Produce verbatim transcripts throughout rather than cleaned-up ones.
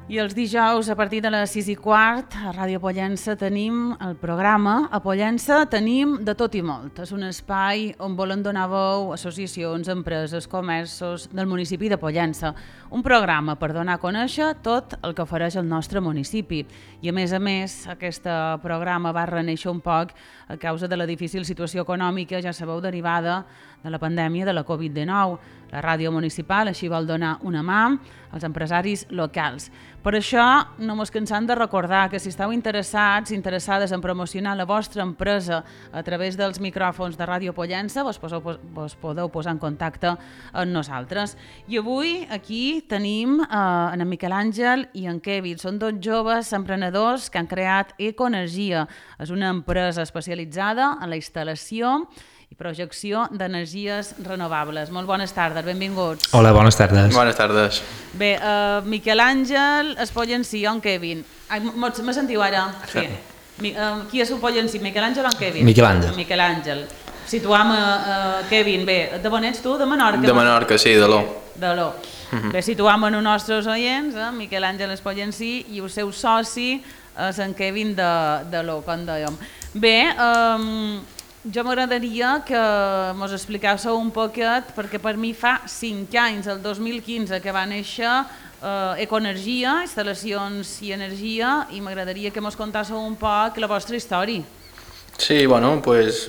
I els dijous, a partir de les sis i quart, a Ràdio Pollença tenim el programa. A Pollença tenim de tot i molt. És un espai on volen donar veu associacions, empreses, comerços del municipi de Pollença. Un programa per donar a conèixer tot el que ofereix el nostre municipi. I a més a més, aquest programa va renéixer un poc a causa de la difícil situació econòmica, ja sabeu, derivada de la pandèmia de la covid dinou. La ràdio municipal així vol donar una mà als empresaris locals. Per això no mos cansem de recordar que si esteu interessats, interessades en promocionar la vostra empresa a través dels micròfons de Ràdio Pollença, vos, poseu, vos podeu posar en contacte amb nosaltres. I avui aquí tenim eh, en Miquel Àngel i en Kevin. Són dos joves emprenedors que han creat Ecoenergia. És una empresa especialitzada en la instal·lació i projecció d'energies renovables. Molt bones tardes, benvinguts. Hola, bones tardes. Bones tardes. Bé, uh, Miquel Àngel, es Pollencí, on Kevin? Ai, me sentiu ara? Sí. Mi, uh, qui és el Pollencí, Miquel Àngel o en Kevin? Miquel Àngel. Miquel Àngel. Situam a uh, uh, Kevin, bé, de on ets tu? De Menorca? De Menorca, sí, de l'O. De l'O. Uh-huh. Bé, situam en els nostres oients, eh? Miquel Àngel es Pollencí i el seu soci és en Kevin de, de l'O, com dèiem. Bé, um, jo m'agradaria que mos expliquéssiu un poquet, perquè per mi fa cinc anys, el dos mil quinze, que va néixer eh, Ecoenergia, instal·lacions i energia, i m'agradaria que mos contéssiu un poc la vostra història. Sí, bueno, pues,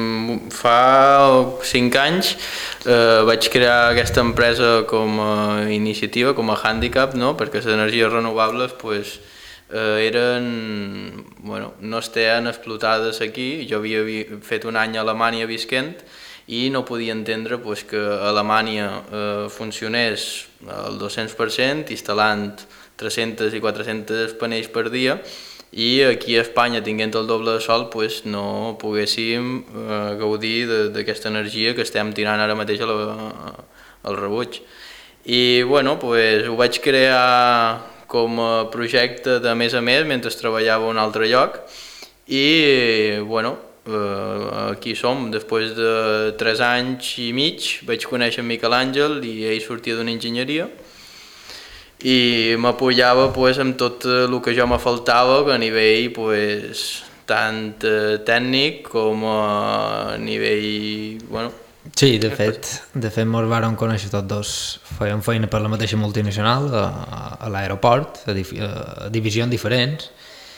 fa cinc anys eh, vaig crear aquesta empresa com a iniciativa, com a handicap, no? Perquè les energies renovables pues, eh, eren, bueno, no estaven explotades aquí. Jo havia fet un any a Alemanya visquent i no podia entendre pues, que a Alemanya eh, funcionés al dos-cents per cent, instal·lant tres-cents i quatre-cents panells per dia, i aquí a Espanya, tinguent el doble de sol, pues, no poguéssim eh, gaudir d'aquesta energia que estem tirant ara mateix a la, al rebuig. I bueno, pues, ho vaig crear com a projecte de més a més mentre treballava a un altre lloc i bueno, eh, aquí som. Després de tres anys i mig vaig conèixer en Miquel Àngel i ell sortia d'una enginyeria i m'apoyava pues, amb tot el que jo me faltava a nivell pues, tant eh, tècnic com a nivell... Bueno, sí, de fet, de fet mos vàrem conèixer tots dos. Fèiem feina per la mateixa multinacional a, a l'aeroport, a, a divisions diferents,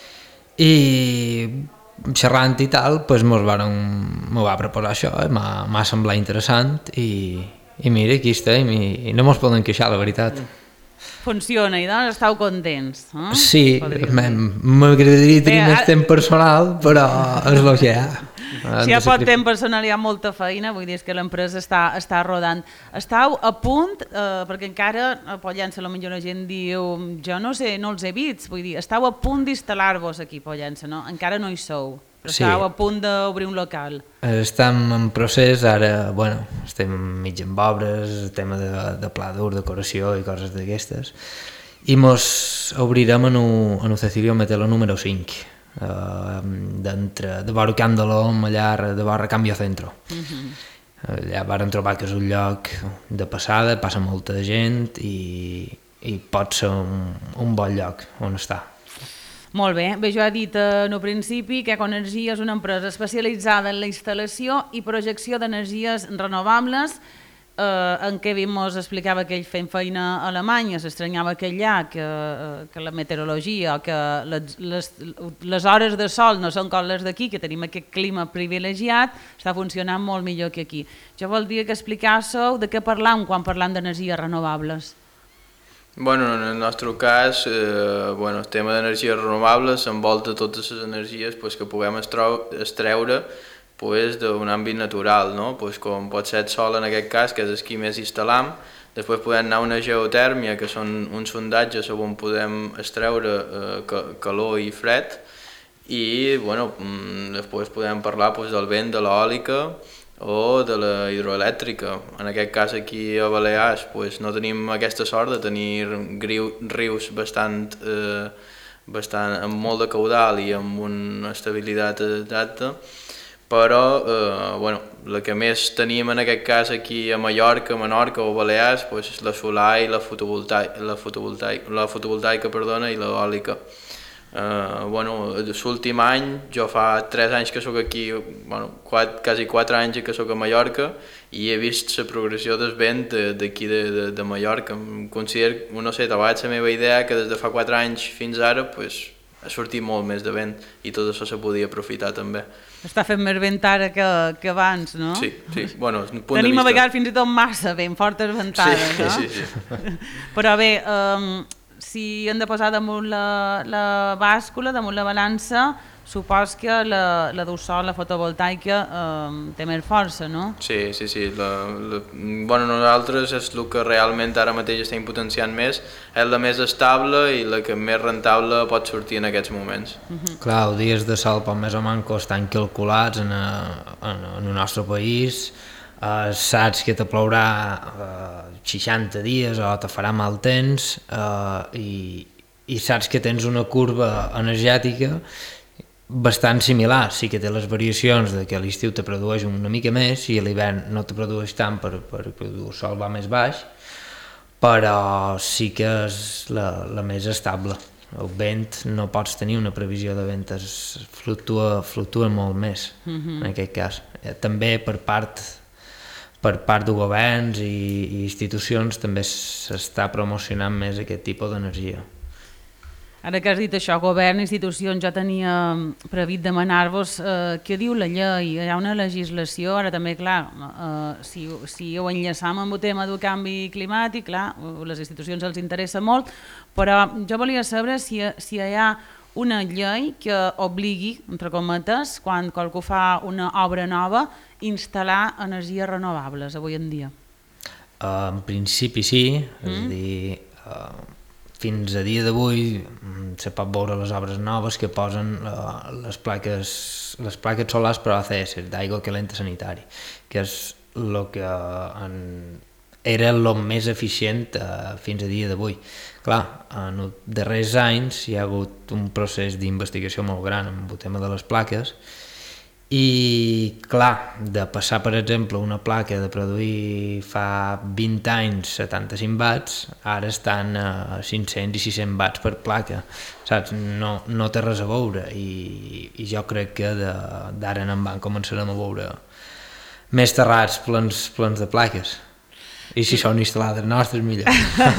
i xerrant i tal, pues, mos vàrem, m'ho va proposar això, eh? m'ha semblat interessant i, i mira, aquí estem i, i no mos podem queixar, la veritat. Funciona i doncs estàu contents. Eh? Sí, m'agradaria tenir més temps personal, però és el que hi ha. Si hi ha poc temps personal hi ha molta feina, vull dir que l'empresa està, està rodant. Estau a punt, eh, perquè encara a Pollença potser la gent diu, jo no sé, no els he vist, vull dir, estau a punt d'instal·lar-vos aquí a Pollença, no? Encara no hi sou, però sí. Estau a punt d'obrir un local. Estem en procés, ara, bueno, estem mig en obres, tema de, de pla d'ur, decoració i coses d'aquestes, i mos obrirem en un, en un Cecilio Metelo número cinc. Uh, d'entre, de vora Camp de l'Om, allà de vora Canvio Centro. Uh-huh. Allà vàrem trobar que és un lloc de passada, passa molta gent i, i pot ser un, un bon lloc on estar. Molt bé, bé, jo he dit en el principi que Ecoenergia és una empresa especialitzada en la instal·lació i projecció d'energies renovables. Uh, en Kevin mos explicava que ell fent feina a Alemanya s'estranyava que allà, que, uh, que la meteorologia, que les, les, les hores de sol no són com les d'aquí, que tenim aquest clima privilegiat, està funcionant molt millor que aquí. Jo voldria que expliquéssiu de què parlam quan parlam d'energies renovables. Bueno, en el nostre cas, eh, bueno, el tema d'energies renovables envolta totes les energies pues, que puguem extreure pues, d'un àmbit natural, no? Pues, com pot ser el sol en aquest cas, que és el que més instal·lam. Després podem anar a una geotèrmia, que són uns sondatges on podem extreure eh, calor i fred, i bueno, després podem parlar pues, del vent, de l'eòlica o de la hidroelèctrica. En aquest cas aquí a Balears pues, no tenim aquesta sort de tenir rius bastant, eh, bastant, amb molt de caudal i amb una estabilitat exacta, però eh, bueno, la que més tenim en aquest cas aquí a Mallorca, Menorca o Balears, pues, és la solar i la fotovoltaica, la fotovoltaica, la fotovoltaica perdona, i l'eòlica. Uh, bueno, l'últim any, jo fa tres anys que sóc aquí, bueno, quatre, quasi quatre anys que sóc a Mallorca, i he vist la progressió del vent d'aquí de, de, de Mallorca. Em considero, no sé, t'ha la meva idea que des de fa quatre anys fins ara pues, ha sortit molt més de vent i tot això se podia aprofitar també. Està fent més vent ara que, que abans, no? Sí, sí. Bueno, punt de Tenim vista... a vegades fins i tot massa vent, fortes ventades, sí, no? Sí, sí, sí. Però bé, um, si hem de posar damunt la, la bàscula, damunt la balança, supos que la, la del sol, la fotovoltaica, um, té més força, no? Sí, sí, sí. La, la, bueno, nosaltres és el que realment ara mateix estem potenciant més, és la més estable i la que més rentable pot sortir en aquests moments. Uh-huh. Clar, els dies de sol per més o manco estan calculats en, a, en, en el nostre país. Uh, saps que te plourà uh, seixanta dies o te farà mal temps uh, i, i saps que tens una curva energètica bastant similar. Sí que té les variacions de que a l'estiu te produeix una mica més i a l'hivern no te produeix tant perquè per, el sol va més baix, però sí que és la, la més estable. El vent, no pots tenir una previsió de vent, es fluctua, fluctua molt més, uh-huh. en aquest cas. Eh, també per part per part de governs i, i institucions també s'està promocionant més aquest tipus d'energia. Ara que has dit això, govern, institucions, jo tenia previst demanar-vos eh, què diu la llei, hi ha una legislació, ara també, clar, eh, si, si ho enllaçam amb el tema del canvi climàtic, clar, les institucions els interessa molt, però jo volia saber si, si hi ha una llei que obligui, entre cometes, quan qualcú fa una obra nova, instal·lar energies renovables avui en dia. Uh, en principi sí, mm. és a dir, uh, fins a dia d'avui se pot veure les obres noves que posen uh, les plaques les plaques solars per A C S, d'aigua calenta sanitari, que és el que uh, en, era el més eficient uh, fins a dia d'avui. Clar, en els darrers anys hi ha hagut un procés d'investigació molt gran amb el tema de les plaques i, clar, de passar, per exemple, una placa de produir fa vint anys setanta-cinc watts, ara estan a cinc-cents i sis-cents watts per placa, saps? No, no té res a veure i, i jo crec que d'ara en endavant començarem a veure més terrats plens, plens de plaques. I si són instal·lades nostres, millor.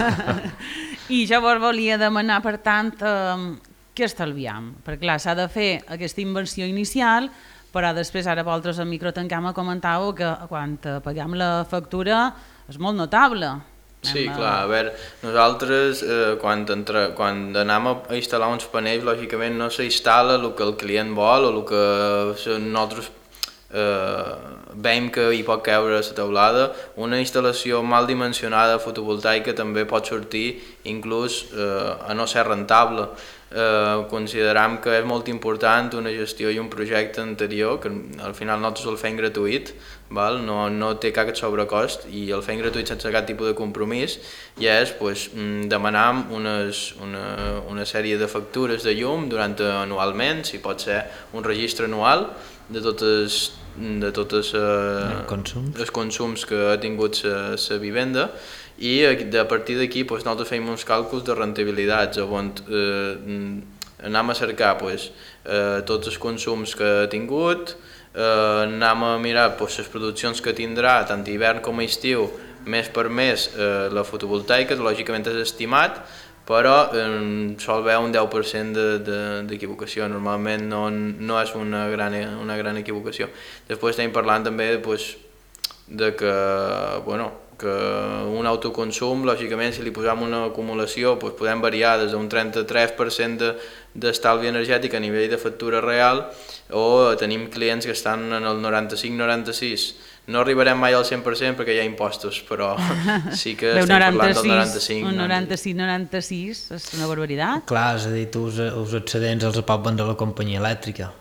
I jo vos volia demanar, per tant, eh, què estalviam? Perquè, clar, s'ha de fer aquesta inversió inicial, però després, ara vosaltres al microtancam comentàveu que quan paguem la factura és molt notable. Sí, a... clar, a veure, nosaltres eh, quan, entre, quan anem a instal·lar uns panells, lògicament no s'instal·la el que el client vol o el que nosaltres eh, veiem que hi pot caure a la teulada. Una instal·lació mal dimensionada fotovoltaica també pot sortir inclús eh, a no ser rentable. Eh, consideram que és molt important una gestió i un projecte anterior, que al final nosaltres el fem gratuït, val? No, no té cap sobrecost i el fem gratuït sense cap tipus de compromís, i és pues, demanar unes, una, una sèrie de factures de llum durant anualment, si pot ser un registre anual de totes de tots eh, consums. els consums que ha tingut la vivenda, i a partir d'aquí pues, nosaltres fem uns càlculs de rendibilitats on eh, anem a cercar pues, eh, tots els consums que ha tingut, eh, anem a mirar pues, les produccions que tindrà tant hivern com estiu, mes per mes eh, la fotovoltaica, lògicament és estimat, però eh, sol haver un deu per cent d'equivocació, de, de, normalment no, no és una gran, una gran equivocació. Després estem parlant també pues, de que, bueno, que un autoconsum, lògicament, si li posem una acumulació, doncs podem variar des d'un trenta-tres per cent d'estalvi energètic a nivell de factura real, o tenim clients que estan en el noranta-cinc noranta-sis. No arribarem mai al cent per cent perquè hi ha impostos, però sí que estem parlant del noranta-cinc. Un noranta-cinc noranta-sis és una barbaritat. Clar, és a dir, tu els excedents els pot vendre la companyia elèctrica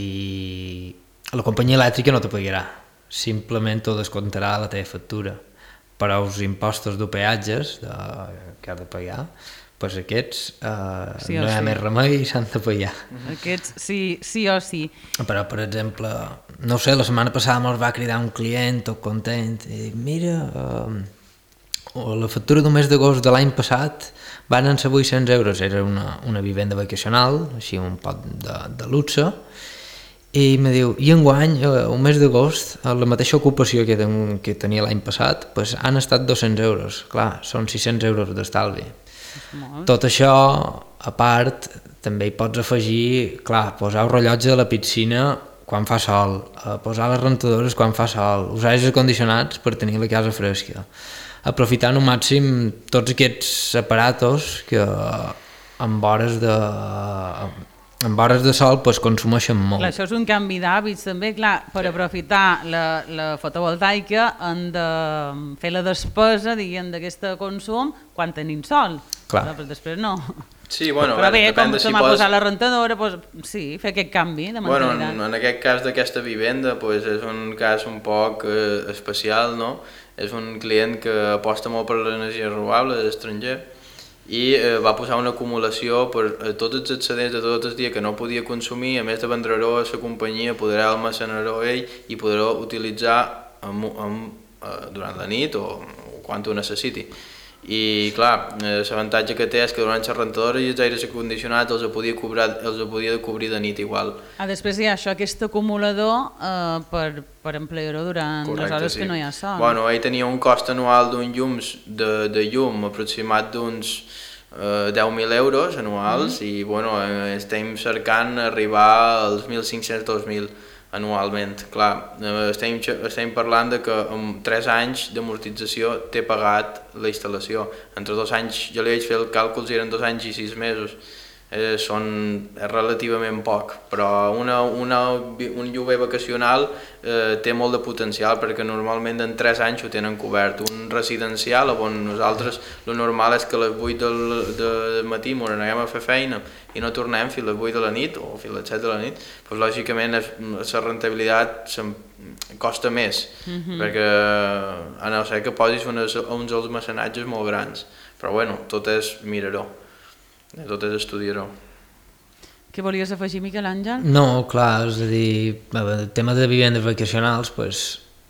i la companyia elèctrica no te pagarà, simplement t'ho descomptarà la teva factura. Però els impostos de peatges de, que has de pagar pues aquests uh, sí no hi ha sí. més remei i s'han de pagar. Aquests sí, sí o sí. Però, per exemple, no sé, la setmana passada ens va cridar un client tot content i dic, mira, uh, la factura d'un mes d'agost de l'any passat van ser vuit-cents euros, era una, una vivenda vacacional, així un pot de, de luxe, i em diu, i enguany, un mes d'agost, la mateixa ocupació que, ten, que tenia l'any passat, pues, han estat dos-cents euros. Clar, són sis-cents euros d'estalvi. Tot això, a part, també hi pots afegir, clar, posar el rellotge de la piscina quan fa sol, posar les rentadores quan fa sol, usar aires condicionats per tenir la casa fresca. Aprofitant al màxim tots aquests aparatos que amb hores de... en hores de sol pues, consumeixen molt. Clar, això és un canvi d'hàbits també, clar, per aprofitar la, la fotovoltaica hem de fer la despesa, diguem, d'aquest consum quan tenim sol. Clar. Però després no. Sí, bueno, però bé, depèn com de se si m'ha pots... posat la rentadora, doncs, sí, fer aquest canvi de mentalitat. Bueno, en, en aquest cas d'aquesta vivenda pues, és un cas un poc eh, especial, no? És un client que aposta molt per l'energia renovable, és estranger, i eh, va posar una acumulació per a tots els excedents de tot el dia que no podia consumir, a més de vendre-ho a la companyia, podrà almacenar-ho ell i podrà utilitzar amb, amb, eh, durant la nit o, o quan ho necessiti. I clar, l'avantatge que té és que durant la rentadora i els aires condicionats els podia, cobrar, els podia cobrir de nit igual. Ah, després hi ha això, aquest acumulador eh, per, per emplear-ho durant Correcte, les hores sí. que no hi ha sol. Bueno, ell tenia un cost anual d'un llums de, de llum aproximat d'uns eh, deu mil euros anuals, mm. i bueno, eh, estem cercant arribar als mil cinc-cents a dos mil anualment. Clar, estem, estem parlant de que en tres anys d'amortització té pagat la instal·lació. Entre dos anys, jo li vaig fer el càlcul, eren dos anys i sis mesos. Eh, són relativament poc, però una, una, un lloguer vacacional eh, té molt de potencial perquè normalment en tres anys ho tenen cobert. Un residencial, on nosaltres el normal és que a les vuit del, del matí ens anem a fer feina i no tornem fins a les vuit de la nit o fins a les set de la nit, doncs lògicament és, la rentabilitat costa més, mm-hmm. perquè a no ser que posis unes, uns almacenatges molt grans, però bueno, tot és mirar-ho. Tot és estudiar-ho. Què volies afegir, Miquel Àngel? No, clar, és a dir, el tema de vivendes vacacionals pues,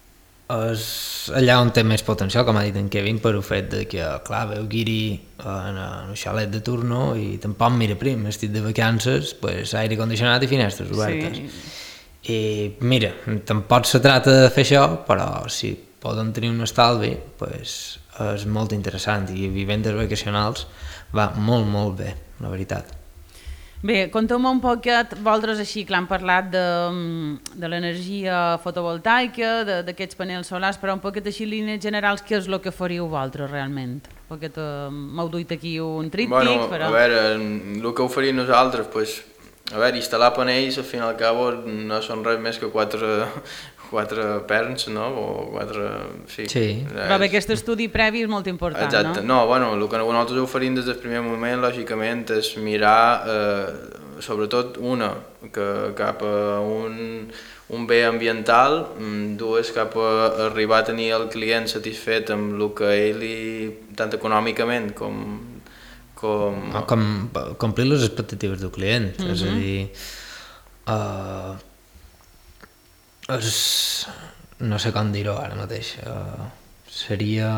és allà on té més potencial, com ha dit en Kevin, per el fet de que, clar, veu guiri en un xalet de turno i tampoc mira prim, estic de vacances, pues, aire condicionat i finestres obertes. Sí. I mira, tampoc se trata de fer això, però si poden tenir un estalvi, pues, és molt interessant i vivendes vacacionals va molt, molt bé, la veritat. Bé, conteu-me un poquet, vosaltres així, clar, han parlat de, de l'energia fotovoltaica, d'aquests panels solars, però un poquet així, línies generals, què és el que faríeu vosaltres realment? Un poquet, uh, m'heu duit aquí un tríptic, bueno, però... a veure, el que ho faríem nosaltres, pues, a veure, instal·lar panells, al fin i al cabo, no són res més que quatre... quatre perns, no? O quatre... Sí. sí. Però bé, aquest estudi previ és molt important, exacte. no? No, bueno, el que nosaltres oferim des del primer moment, lògicament, és mirar, eh, sobretot, una, que cap a un, un bé ambiental, dues, cap a arribar a tenir el client satisfet amb el que ell, tant econòmicament com... com... com complir les expectatives del client, mm-hmm. és a dir... Uh, és, no sé com dir-ho ara mateix, uh, seria...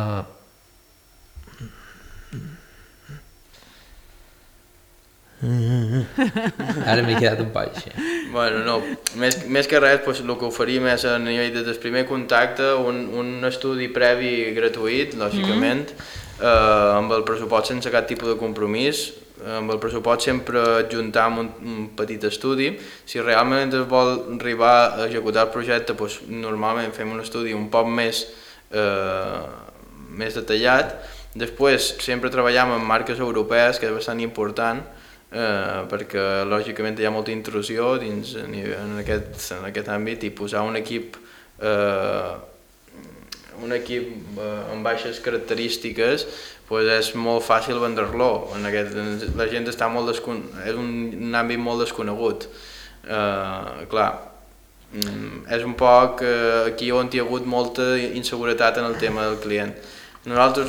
Ara m'he quedat un poc així. Bueno, no, més, més que res, pues, el que oferim és a nivell des del primer contacte un, un estudi previ gratuït, lògicament, mm-hmm. eh, amb el pressupost sense cap tipus de compromís, amb el pressupost sempre adjuntam un, un petit estudi. Si realment es vol arribar a executar el projecte, pues, normalment fem un estudi un poc més, eh, més detallat. Després sempre treballem amb marques europees, que és bastant important, eh, perquè lògicament hi ha molta intrusió dins, en, aquest, en aquest àmbit, i posar un equip eh, un equip eh, amb baixes característiques pues és molt fàcil vendre-lo. La gent està molt descon... és un, un àmbit molt desconegut. Eh, clar, és un poc eh, aquí on hi ha hagut molta inseguretat en el tema del client. Nosaltres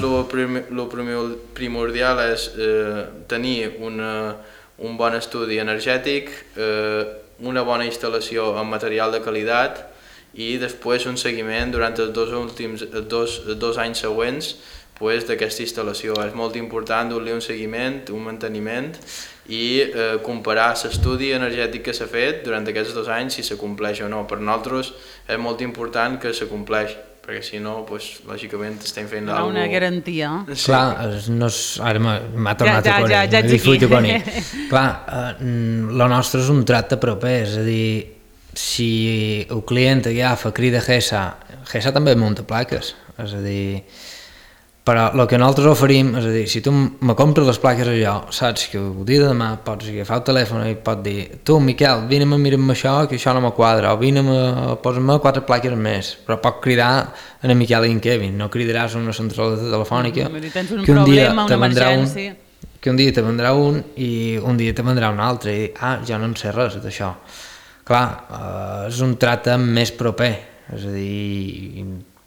el primordial és eh, tenir una, un bon estudi energètic, eh, una bona instal·lació amb material de qualitat i després un seguiment durant els dos, últims, dos, dos anys següents pues, d'aquesta instal·lació. És molt important donar-li un seguiment, un manteniment i eh, comparar l'estudi energètic que s'ha fet durant aquests dos anys si se compleix o no. Per nosaltres és molt important que se compleix, perquè si no, pues, lògicament estem fent alguna cosa... Una garantia. Sí. Clar, no és... ara m'ha tornat ja, ja, a conèixer, ja, ja disfruto con ell. Clar, el nostre és un tracte proper, és a dir, si el client agafa, crida G E S A, G E S A també munta plaques, és a dir... Però el que nosaltres oferim, és a dir, si tu me compres les plaques allò, saps que el dia de demà pots agafar el telèfon i pots dir tu, Miquel, vine-me, mira'm això, que això no me quadra, o vine-me, posa'm quatre plaques més, però pots cridar a en Miquel i en Kevin, no cridaràs a una central telefònica no, tens un que un problema, dia una emergència. Un, que un dia te vendrà un i un dia te vendrà un altre i ah, jo no en sé res d'això. Clar, eh, és un tracte més proper, és a dir...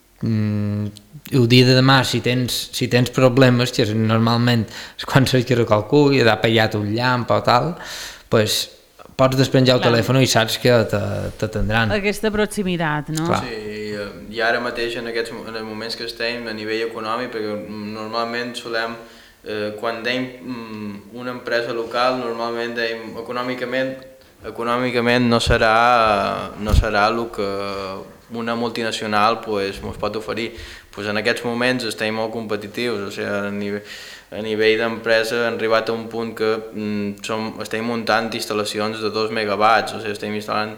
Mm, el dia de demà si tens, si tens problemes que normalment és quan saps que qualcú i ha pegat un llamp o tal, pues, pots despenjar el Clar. telèfon i saps que t'atendran. Aquesta proximitat, no? Clar. Sí, i ara mateix en aquests en els moments que estem a nivell econòmic, perquè normalment solem eh, quan deim una empresa local, normalment deim econòmicament econòmicament no serà no serà el que una multinacional pues, ens pot oferir. Pues en aquests moments estem molt competitius, o sigui, a nivell, a nivell d'empresa hem arribat a un punt que mm, som, estem muntant instal·lacions de dos megawatts, o sigui, estem instal·lant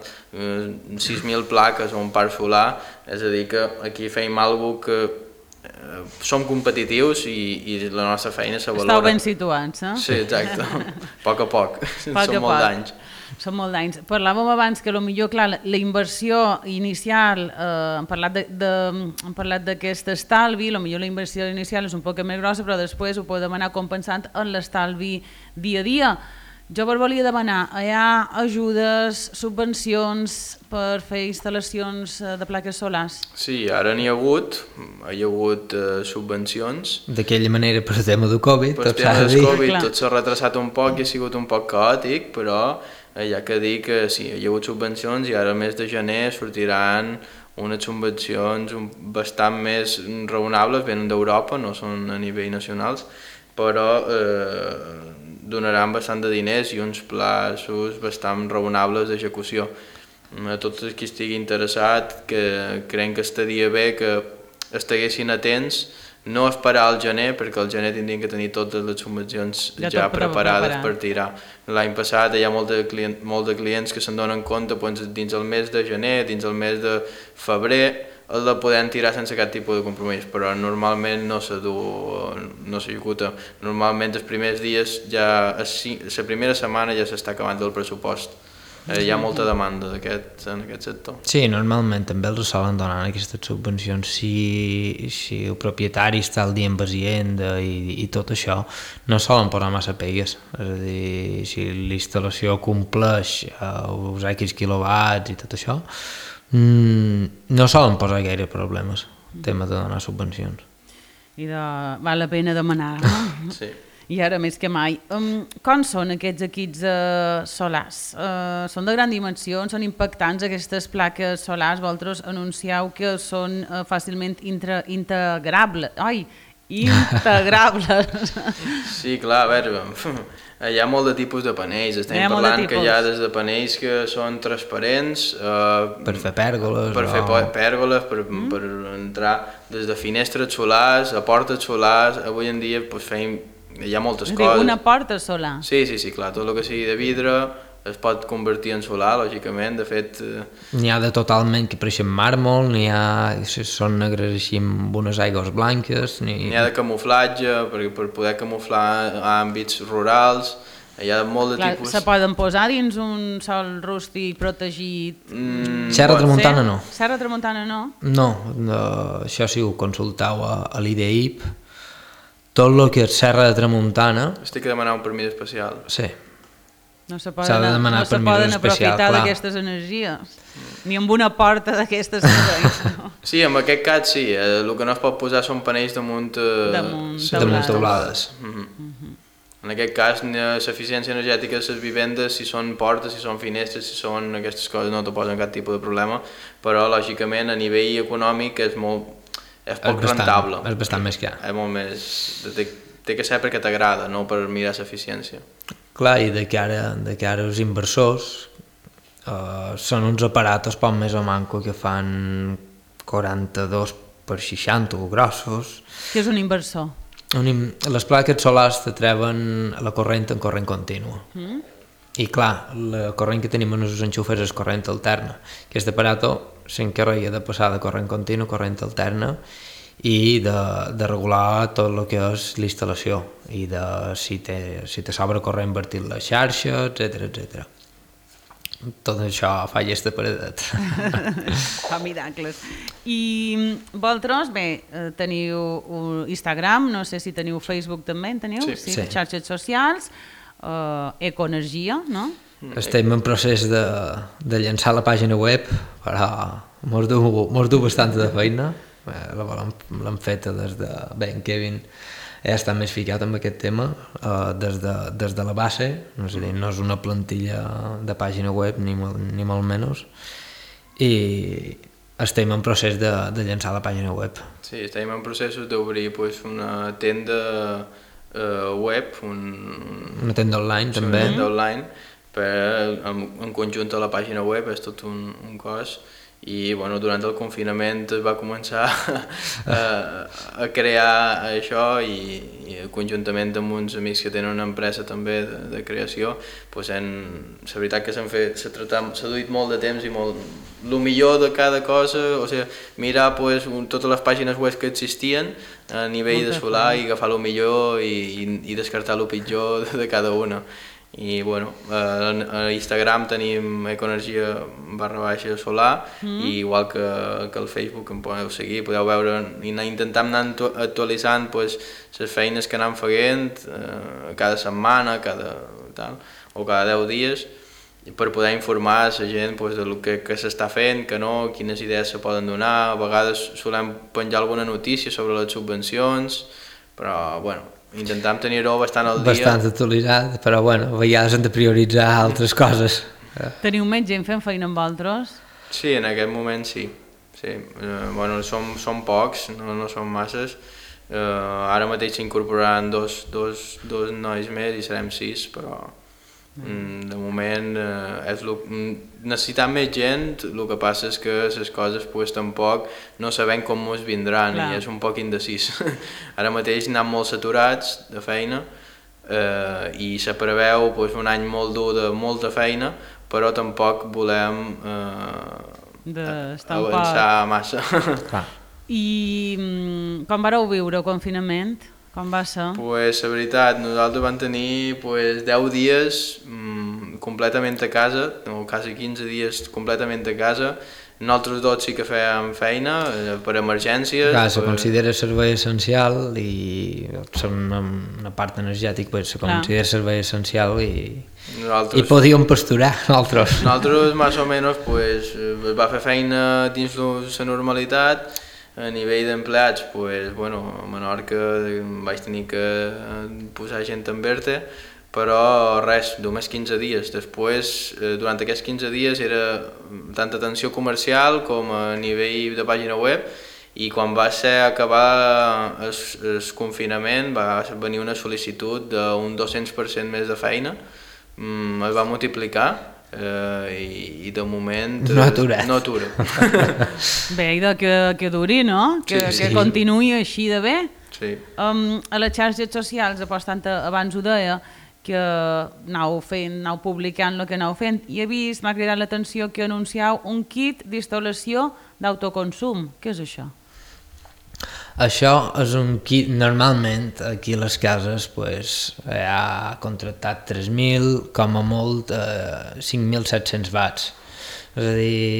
eh, sis mil plaques a un parc solar, és a dir que aquí fem alguna que eh, som competitius i, i la nostra feina se valora. Estau ben situats, eh? Sí, exacte, a poc a poc, poc són molts d'anys. Són molt d'anys. Parlàvem abans que potser, clar, la inversió inicial, eh, hem parlat de, de, hem parlat d'aquest estalvi, potser la inversió inicial és un poc més grossa, però després ho podem anar compensant en l'estalvi dia a dia. Jo vos volia demanar, hi ha ajudes, subvencions per fer instal·lacions de plaques solars? Sí, ara n'hi ha hagut, hi ha hagut uh, subvencions. D'aquella manera, per el tema del Covid, per el tema del Covid tot s'ha retrasat un poc i ha sigut un poc caòtic, però hi ha que dir que sí, hi ha hagut subvencions i ara al mes de gener sortiran unes subvencions bastant més raonables, venen d'Europa, no són a nivell nacionals, però eh, donaran bastant de diners i uns plaços bastant raonables d'execució. A tots els que estigui interessat, que creiem que estaria bé que estiguessin atents, no esperar al gener, perquè al gener tindrien que tenir totes les subvencions ja, ja preparades preparat. per tirar. L'any passat hi ha molt de, client, molt de clients que se'n donen compte doncs, dins el mes de gener, dins el mes de febrer, el de poder tirar sense cap tipus de compromís, però normalment no se du, no s'executa. Normalment els primers dies, ja, la primera setmana ja s'està acabant el pressupost. Eh, hi ha molta demanda d'aquest, en aquest sector. Sí, normalment també els solen donar aquestes subvencions si, si el propietari està al dia amb Hacienda i, i tot això, no solen posar massa pegues, és a dir, si l'instal·lació compleix els X quilowatts i tot això, mmm, no solen posar gaire problemes, el tema de donar subvencions. I de, val la pena demanar, no? Sí. I ara més que mai. Um, com són aquests equips uh, solars? Uh, són de gran dimensió, són impactants aquestes plaques solars? Vosaltres anuncieu que són uh, fàcilment intra, integrables. Ai, integrables. Sí, clar, a veure, hi ha molt de tipus de panells. Estem parlant que hi ha des de panells que són transparents. Uh, per fer pèrgoles. Per o... fer pèrgoles, per, mm. per entrar des de finestres solars a portes solars. Avui en dia pues, fem... hi ha moltes coses. Una porta solar? Sí, sí, sí, clar, tot el que sigui de vidre es pot convertir en solar, lògicament, de fet... N'hi ha de totalment que apareixen màrmol, n'hi ha... són negres així amb unes aigües blanques... N'hi ha de camuflatge, per, per poder camuflar àmbits rurals, hi ha molt de clar, tipus... Se poden posar dins un sol rústic protegit? Mm, Serra Tramuntana no. Serra Tramuntana no? No, no, això si ho consultau a, a l'I D I P, tot el que és Serra de Tramuntana... Estic a demanar un permís especial. Sí. No se poden, de no se poden aprofitar d'aquestes energies, ni amb una porta d'aquestes. No? Sí, en aquest cas sí, el que no es pot posar són panells damunt, eh, damunt damunt teulades. Mm -hmm. Mm -hmm. En aquest cas, l'eficiència energètica de les vivendes, si són portes, si són finestres, si són aquestes coses, no te posen cap tipus de problema, però lògicament a nivell econòmic és molt, és poc és bastant, rentable. És bastant més car. És molt més... Té, té que ser perquè t'agrada, no per mirar l'eficiència. Clar, i de cara, de cara als inversors, uh, són uns aparatos poc més o manco que fan quaranta-dos per seixanta grossos. Què és un inversor? Un, les plaques solars te treuen la corrent en corrent continu. Mm. I clar, la corrent que tenim en els enxufes és corrent alterna. Aquest aparato s'encarrega de passar de corrent continu a corrent alterna i de, de regular tot el que és l'instal·lació i de si te, si te sobra corrent invertir la xarxa, etcètera, etcètera. Tot això fa llesta paradet. Fa miracles. I vosaltres, bé, teniu un Instagram, no sé si teniu Facebook també, en teniu? Sí. Sí, Sí. xarxes socials, uh, Ecoenergia, no? Estem en procés de, de llançar la pàgina web, però mos du, mos du bastant de feina. L'hem feta des de... Bé, en Kevin ja està més ficat amb aquest tema eh, des, de, des de la base, no és a dir, no és una plantilla de pàgina web ni, ni molt menys, i estem en procés de, de llançar la pàgina web. Sí, estem en processos d'obrir pues, una tenda eh, web, un, una tenda online sí, també. Una tenda online, per, en, en conjunt a la pàgina web, és tot un, un cos. I bueno, durant el confinament es va començar a, a crear això i, i conjuntament amb uns amics que tenen una empresa també de, de creació, pues en, la veritat que s'han fet, s'ha duit molt de temps i molt, el millor de cada cosa, o sigui, mirar pues, un, totes les pàgines web que existien a nivell de solar i agafar el millor i, i, i descartar el pitjor de, de cada una. I bueno, a Instagram tenim Ecoenergia barra baixa solar mm. i igual que, que al Facebook em podeu seguir, podeu veure i anar intentant anar actualitzant pues, les feines que anem fent eh, cada setmana, cada tal, o cada deu dies per poder informar a la gent pues, del que, que s'està fent, que no, quines idees se poden donar. A vegades solem penjar alguna notícia sobre les subvencions, però bueno, intentem tenir-ho bastant al dia. Bastant actualitzat, però bueno, a vegades hem de prioritzar altres coses. Teniu més gent fent feina amb vosaltres? Sí, en aquest moment sí. sí. Uh, bueno, som, som pocs, no, no som masses. Uh, ara mateix s'incorporaran dos, dos, dos nois més i serem sis, però mm, de moment uh, és lo, necessitem més gent, el que passa és que les coses pues, tampoc no sabem com ens vindran. Clar. I és un poc indecis. Ara mateix anem molt saturats de feina eh, i se preveu pues, un any molt dur de molta feina, però tampoc volem eh, avançar massa. Clar. I com vareu viure el confinament? Com va ser? Pues, la veritat, nosaltres vam tenir pues, deu dies mm, completament a casa, o quasi quinze dies completament a casa. Nosaltres dos sí que fèiem feina eh, per emergències. Clar, se per... considera servei essencial i una part energètica pues, se considera Clar. servei essencial i, nosaltres... i podíem pasturar nosaltres. Nosaltres, més o menys, pues, va fer feina dins la normalitat. A nivell d'empleats, pues, bueno, a Menorca vaig tenir que posar gent en verde, però res, només quinze dies. Després, durant aquests quinze dies era tant atenció comercial com a nivell de pàgina web, i quan va ser acabar el, el confinament va venir una sol·licitud d'un dos-cents per cent més de feina, es va multiplicar. Uh, i, i de moment no atura, no atura. Bé, i de que, que duri, no? Que, sí, sí. que continuï així de bé. Sí. Um, a les xarxes socials, apostant abans ho deia, que anau fent, anau publicant el que anau fent, i he vist, m'ha cridat l'atenció que anunciau un kit d'instal·lació d'autoconsum. Què és això? Això és un kit, normalment aquí a les cases pues, ha contractat tres mil, com a molt eh, cinc mil set-cents watts. És a dir,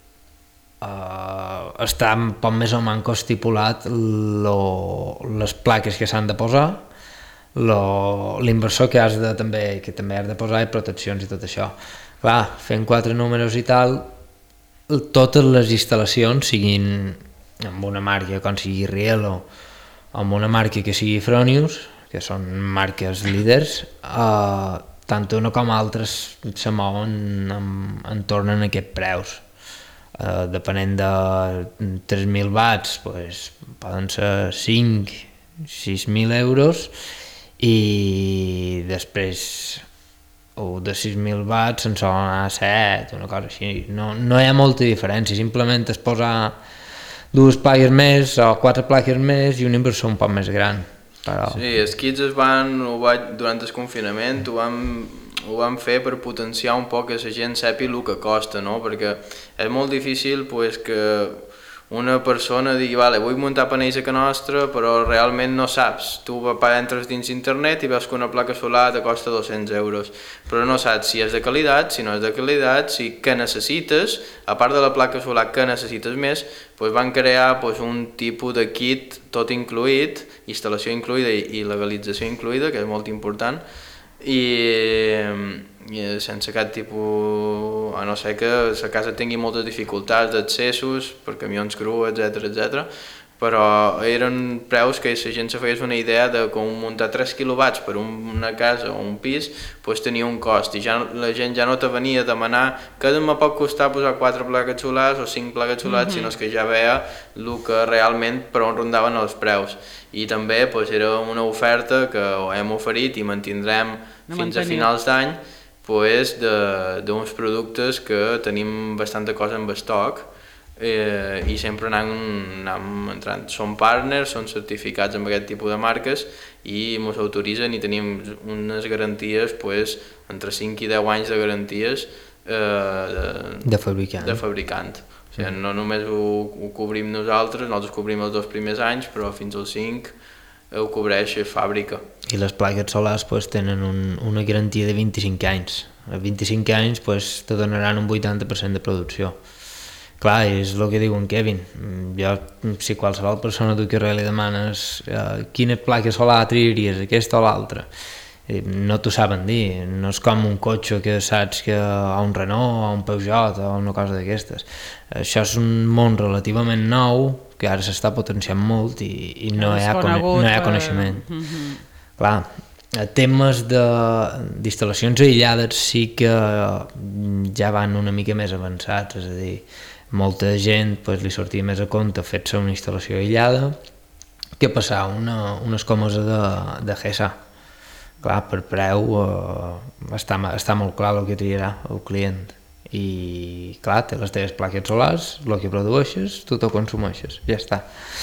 eh, està un poc més o manco estipulat lo, les plaques que s'han de posar, l'inversor que has de també, que també has de posar i proteccions i tot això. Clar, fent quatre números i tal, totes les instal·lacions, siguin amb una marca com sigui Riello o amb una marca que sigui Fronius, que són marques líders, eh, tant una com altres se mouen en, en torn a aquests preus. Uh, depenent de tres mil watts pues, poden ser cinc sis mil euros i després o de sis mil watts en solen anar a set, una cosa així. No, no hi ha molta diferència, simplement es posa dues plaques més o quatre plaques més i un inversor un poc més gran. Però... Sí, els kits es van, ho va, durant el confinament ho vam ho vam fer per potenciar un poc que la gent sàpiga el que costa, no? Perquè és molt difícil pues, que una persona digui vale, vull muntar panells a casa nostra però realment no saps. Tu entres dins internet i veus que una placa solar te costa dos-cents euros, però no saps si és de qualitat, si no és de qualitat, si què necessites, a part de la placa solar que necessites més, pues van crear pues, un tipus de kit tot incluït, instal·lació incluïda i legalització incluïda, que és molt important, i, i sense cap tipus, a no ser que la casa tingui moltes dificultats d'accessos per camions grua, etcètera, etcètera, però eren preus que la gent se feia una idea de com muntar tres quilowatts per una casa o un pis pues tenia un cost i ja, la gent ja no te venia a demanar que me pot costar posar quatre plaques solars o cinc plaques solars, mm-hmm. sinó que ja veia el que realment per on rondaven els preus. I també pues, era una oferta que hem oferit i mantindrem no fins manteniu. a finals d'any pues, d'uns productes que tenim bastanta cosa en estoc eh, i sempre anem, anem entrant. Som partners, són certificats amb aquest tipus de marques i ens autoritzen i tenim unes garanties pues, entre cinc i deu anys de garanties eh, de, de fabricant. De fabricant. O sigui, no només ho, ho cobrim nosaltres, nosaltres cobrim els dos primers anys, però fins als cinc ho cobreix la fàbrica. I les plaques solars pues, tenen un, una garantia de vint-i-cinc anys. A vint-i-cinc anys pues, te donaran un vuitanta per cent de producció. Clar, és el que diu en Kevin. Jo, si qualsevol persona tu que li demanes eh, quina placa solar triaries, aquesta o l'altra, no t'ho saben dir, no és com un cotxe que saps que o un Renault o un Peugeot o una cosa d'aquestes. Això és un món relativament nou que ara s'està potenciant molt i, i no, hi ha, no hi ha coneixement. Per... Mm-hmm. Clar, temes d'instal·lacions aïllades sí que ja van una mica més avançats, és a dir, molta gent pues, li sortia més a compte fer-se una instal·lació aïllada que passar una, una escomosa de, de G S A. Clar, per preu eh, està, està molt clar el que triarà el client i clar, té les teves plaques solars, el que produeixes, tu t'ho consumeixes, ja està.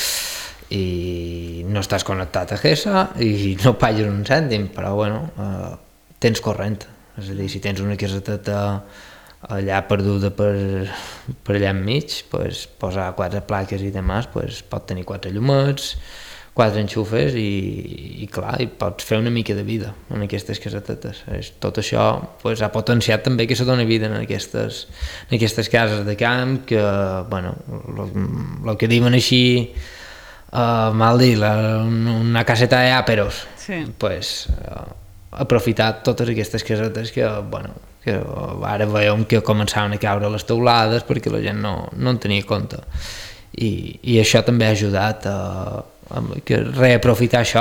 I no estàs connectat a G S A i no pagues un cèntim, però bueno, eh, tens corrent, és a dir, si tens una caseteta allà perduda per, per allà enmig, pues, posar quatre plaques i demás, pues, pot tenir quatre llumets, quatre enxufes i, i clar, i pots fer una mica de vida en aquestes casetetes. Tot això pues, ha potenciat també que se dona vida en aquestes, en aquestes cases de camp que, bueno, el que diuen així, uh, mal dir, la, una caseta de àperos, sí. Pues, uh, aprofitar totes aquestes casetes que, bueno, que ara veiem que començaven a caure les teulades perquè la gent no, no en tenia compte. I, i això també ha ajudat a que reaprofitar això.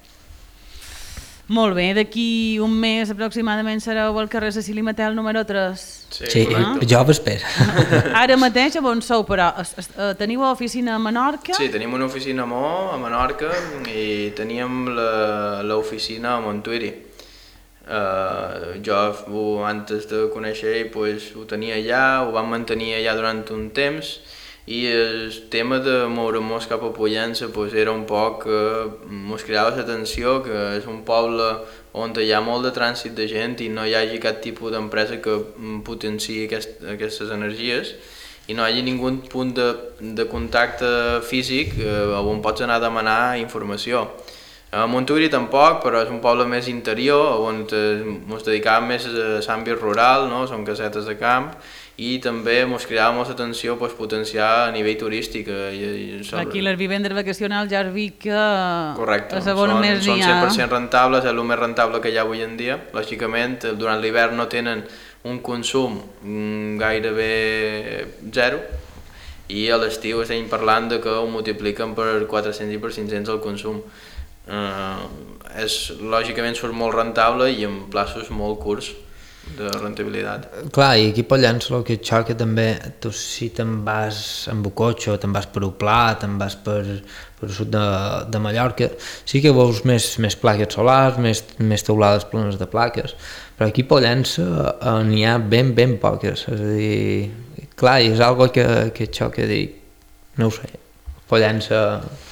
Molt bé, d'aquí un mes aproximadament sereu al carrer Cecili Matel número tres. Sí, sí, jo ho espero. Ara mateix on sou, però teniu oficina a Menorca? Sí, tenim una oficina a Mo, a Menorca, i teníem l'oficina a Montuïri. Uh, jo antes de conèixer ell pues, ho tenia allà, ho vam mantenir allà durant un temps i el tema de moure-nos cap a Pollença pues, era un poc que ens cridava l'atenció que és un poble on hi ha molt de trànsit de gent i no hi hagi cap tipus d'empresa que potenciï aquest, aquestes energies i no hi hagi ningú punt de, de contacte físic eh, on pots anar a demanar informació. A Montuïri tampoc, però és un poble més interior on ens dedicàvem més a l'àmbit rural, no? Són casetes de camp i també ens cridava molta atenció pues, potenciar a nivell turístic. I, i sobre... Aquí les vivendes vacacionals ja has vist que correcte, és on més són n'hi ha. cent per cent rentables, és el més rentable que hi ha avui en dia. Lògicament, durant l'hivern no tenen un consum gairebé zero i a l'estiu estem parlant de que ho multipliquen per quatre-cents i per cinc-cents el consum. Uh, és, lògicament surt molt rentable i en plaços molt curts de rendibilitat. Clar, i aquí a Pollença el que et xoca també, tu si te'n vas amb un cotxe, te'n vas per un pla, te'n vas per, per el sud de, de Mallorca, sí que veus més, més plaques solars, més, més teulades plenes de plaques, però aquí a Pollença eh, n'hi ha ben, ben poques, és a dir, clar, i és algo que, que et xoca dir, no ho sé, Pollença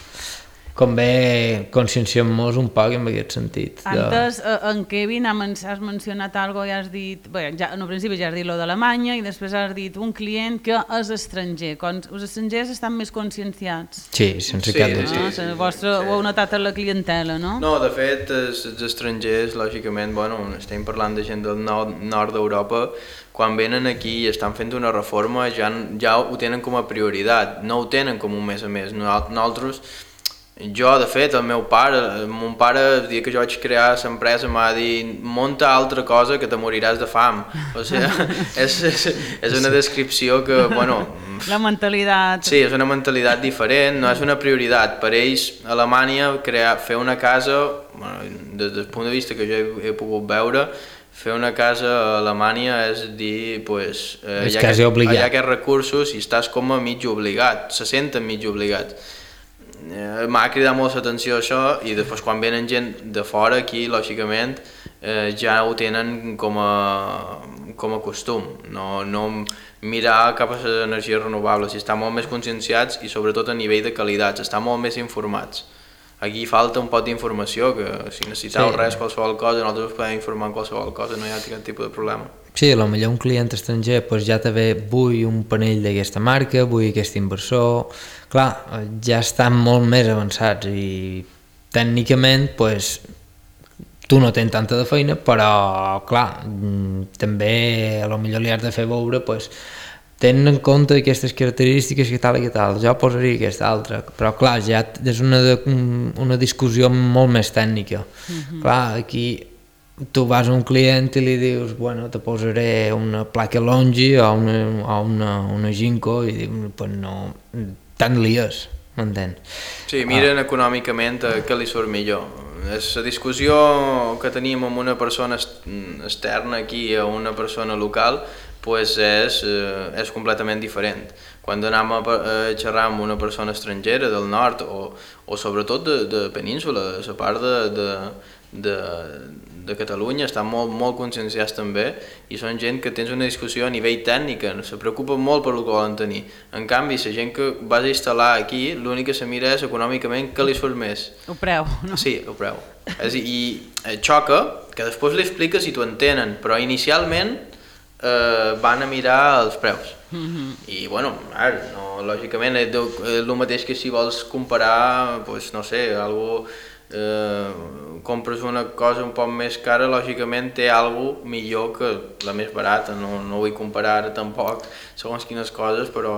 convé conscienciar-nos un poc en aquest sentit. De... Antes, en Kevin, has mencionat alguna cosa i has dit, bé, ja, en principi ja has dit lo d'Alemanya i després has dit un client que és estranger. Quan els estrangers estan més conscienciats. Sí, sense sí, cap dubte. Sí, sí, vostre, sí. Ho heu notat en la clientela, no? No, de fet, els, els estrangers, lògicament, bueno, estem parlant de gent del nord, nord d'Europa, quan venen aquí i estan fent una reforma ja, ja ho tenen com a prioritat, no ho tenen com un mes a mes. Nosaltres, jo, de fet, el meu pare, el mon pare, el dia que jo vaig crear l'empresa, m'ha dit munta altra cosa que te moriràs de fam. O sigui, és, és, és una descripció que, bueno... La mentalitat... Sí, és una mentalitat diferent, no és una prioritat. Per ells, a Alemanya, crear, fer una casa, bueno, des del punt de vista que jo he, he pogut veure, fer una casa a Alemanya és dir, pues, eh, és hi, ha quasi que, obligat. hi ha aquests recursos i estàs com a mig obligat, se senten mig obligats. Eh, m'ha cridat molt l'atenció això i després quan venen gent de fora aquí, lògicament, eh, ja ho tenen com a, com a costum, no, no mirar cap a les energies renovables, i estar molt més conscienciats i sobretot a nivell de qualitats, estar molt més informats. Aquí falta un pot d'informació, que si necessiteu sí. res, qualsevol cosa, nosaltres us podem informar en qualsevol cosa, no hi ha aquest tipus de problema. Sí, potser un client estranger pues, ja te ve, vull un panell d'aquesta marca, vull aquest inversor... Clar, ja estan molt més avançats i tècnicament pues, tu no tens tanta de feina, però clar, també potser li has de fer veure pues, tenint en compte aquestes característiques que tal i que tal, jo posaria aquesta altra, però clar, ja és una, de, una discussió molt més tècnica. Mm-hmm. Clar, aquí tu vas a un client i li dius, bueno, te posaré una placa Longi o una, o una, una Ginko i dius, pues no, tant li és, m'entens? Sí, miren ah. econòmicament què li surt millor. És la discussió que tenim amb una persona externa aquí a una persona local, pues és, és completament diferent. Quan anem a xerrar amb una persona estrangera del nord o, o sobretot de, de península, de la part de, de, de, de Catalunya, estan molt, molt conscienciats també i són gent que tens una discussió a nivell tècnic, se preocupen molt per el que volen tenir. En canvi, la gent que vas a instal·lar aquí, l'únic que se mira és econòmicament què li surt més. El preu, no? Sí, el preu. És, I xoca, que després li expliques si t'ho entenen, però inicialment eh, van a mirar els preus. Mm-hmm. I bueno, ara, no, lògicament és el mateix que si vols comparar, pues, no sé, algo... Eh, compres una cosa un poc més cara, lògicament té alguna millor que la més barata, no, no vull comparar ara tampoc segons quines coses, però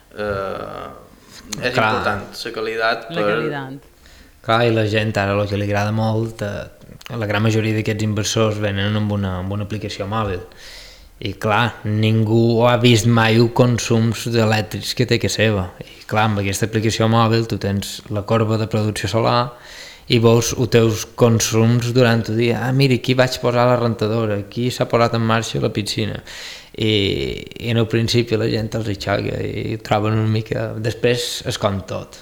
eh, és Clar. important la qualitat. Per... La qualitat. Clar, i la gent ara el que li agrada molt, eh, la gran majoria d'aquests inversors venen amb una, amb una aplicació mòbil. I clar, ningú ha vist mai els consums elèctrics que té que seva. I clar, amb aquesta aplicació mòbil tu tens la corba de producció solar i veus els teus consums durant el dia. Ah, mira, aquí vaig posar la rentadora, aquí s'ha posat en marxa la piscina. I, i en el principi la gent els hi xoca i ho troben una mica... Després es com tot.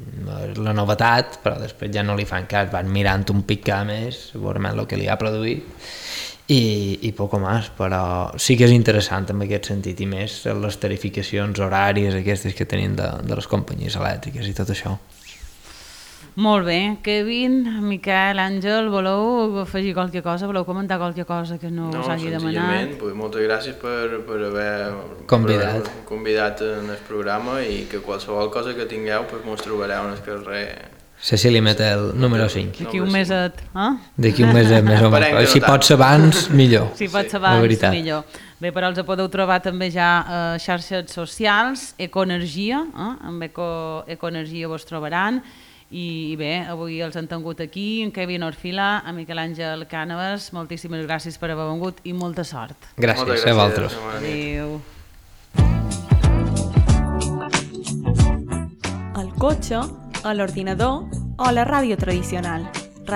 La novetat, però després ja no li fan cas, van mirant un picar més, segurament el que li ha produït, i, i poc més, però sí que és interessant en aquest sentit, i més les tarificacions horàries aquestes que tenim de, de les companyies elèctriques i tot això. Molt bé, Kevin, Miquel, Àngel, voleu afegir qualque cosa? Voleu comentar qualque cosa que no, no us hagi demanat? Pues, moltes gràcies per, per haver convidat. Per haver convidat en el programa i que qualsevol cosa que tingueu pues, mos trobareu en el carrer. Cecília Metel, número cinc. D'aquí un meset, eh? D'aquí un meset, més o menys. Si pot ser abans, millor. Si pot ser abans, millor. Bé, però els podeu trobar també ja a xarxes socials, Ecoenergia, eh? amb Eco, Ecoenergia vos trobaran. I bé, avui els han tingut aquí, en Kevin Orfila, en Miquel Àngel Cànovas, moltíssimes gràcies per haver vengut i molta sort. Gràcies, gràcies a vosaltres. Adéu. cotxe, a l'ordinador o a la ràdio tradicional.